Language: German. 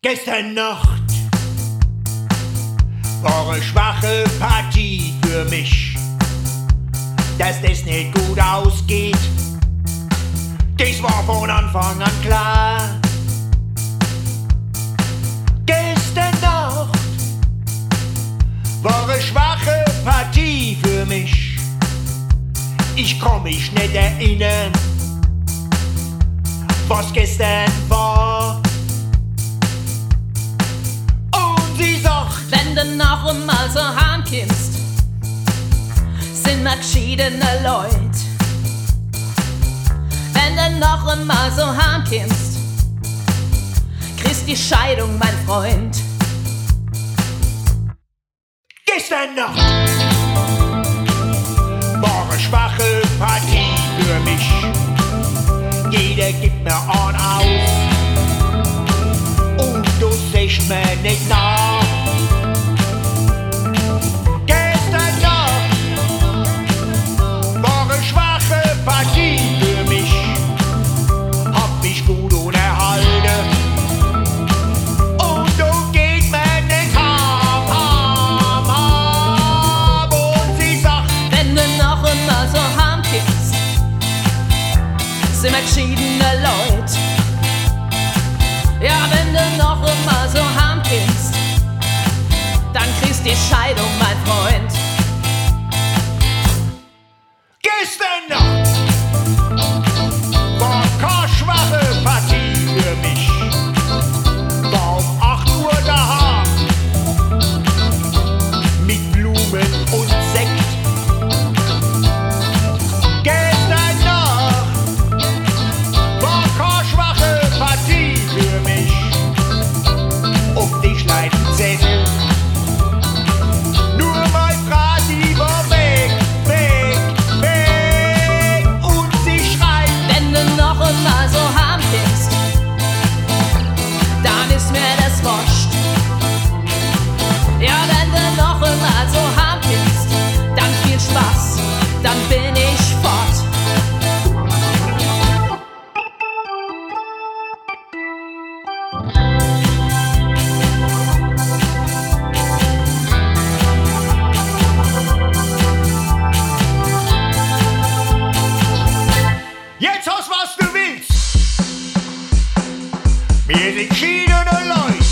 Gestern Nacht war eine schwache Partie für mich. Dass das nicht gut ausgeht, das war von Anfang an klar. Gestern Nacht war eine schwache Partie für mich. Ich kann mich nicht erinnern, was gestern war. Und sie sagt, wenn du noch einmal so heimkommst, sind wir geschiedene Leute. Wenn du noch einmal so heimkommst, kriegst die Scheidung, mein Freund. Gestern Nacht war eine schwache Partie für mich. Jeder gibt mir an aus und du siehst mir nicht nach. Gestern Nacht war eine schwache Partie für mich. Hab mich gut unterhalten und du geht mir nicht ham. Und sie sagt, wenn du noch einmal so heimkommst, sind wir geschiedene Leute. Ja, wenn du noch einmal so heimkommst, dann kriegst die Scheidung, mein Freund. gestern Nacht war keine schwache Partie für mich. War um 8 Uhr daheim mit Blumen und Sekt. Gestern Nacht war keine schwache Partie für mich. Auf Tischlein Zettel, nur mein Brati war weg. Und sie schreit, Wenn du noch einmal so heimkommst, dann ist mir das wurscht. Ja, wenn du noch einmal so heimkommst, dann viel Spaß, dann bin ich fort. jetzt hast was du willst. Wir sind geschiedene Leute.